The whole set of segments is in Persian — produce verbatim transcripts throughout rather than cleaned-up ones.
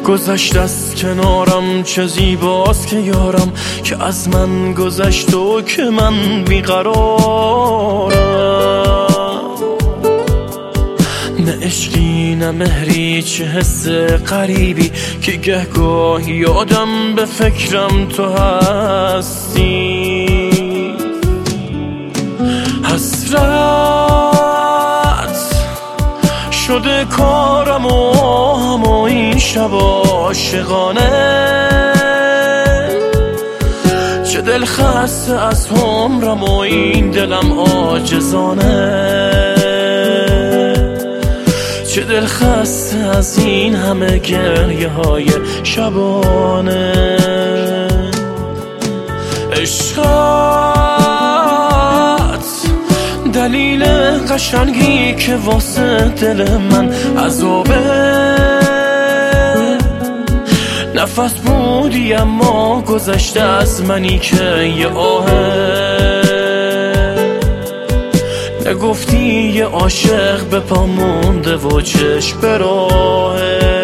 گذشت از کنارم چه زیباست که یارم، که از من گذشت و که من بیقرارم. نه عشقی نه مهری چه حس غریبی، که گهگاهی یادم به فکرم تو هستی. حسرت شده کارم و همه این شب عاشقانه، چه دل خسته از عمرم و این دلم عاجزانه، چه دل خسته از این همه گریه های شبانه. عشقت دلیل قشنگی که واسه دل من عذابه، نفس بودی اما گذشته از منی که یه آهه. نگفتی یه عاشق به پا مونده و چشم به راهه.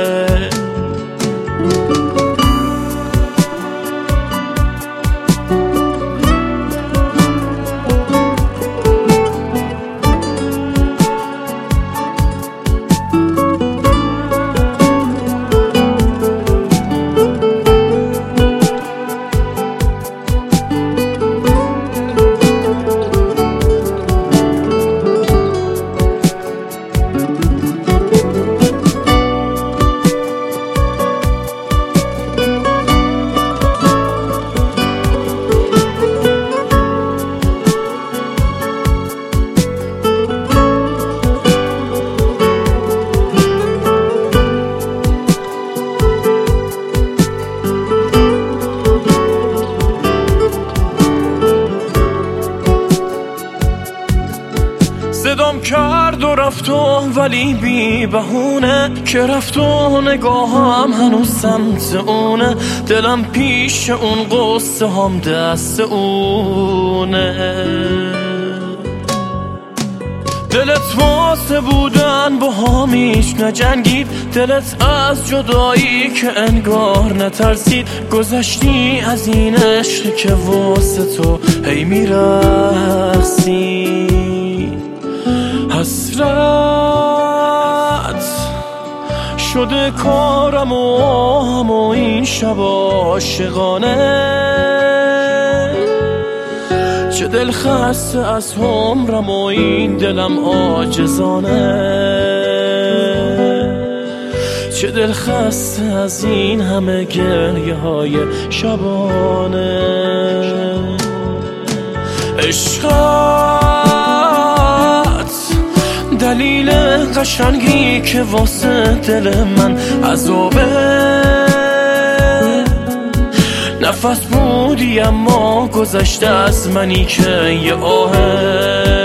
صدام کرد و رفت و ولی بی بهونه، که رفت و نگاهم هنوز سمت اونه. دلم پیش اون قصه هم دست اونه. دلت واسه بودن با هم هیچ نجنگید، دلت از جدایی که انگار نترسید. گذشتی از این عشق که واسه تو هی میرقصی. حسرت شده کارم و همه این شب عاشقانه، چه دل خسته از عمرم و این دلم عاجزانه، چه دل خسته از این همه گریه های شبانه. عشقت دلیل قشنگی که واسه دل من عذابه، نفس بودی اما گذشته از منی که یه آهه.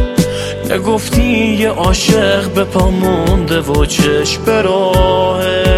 نگفتی یه عاشق به پا مونده و چشم به راهه.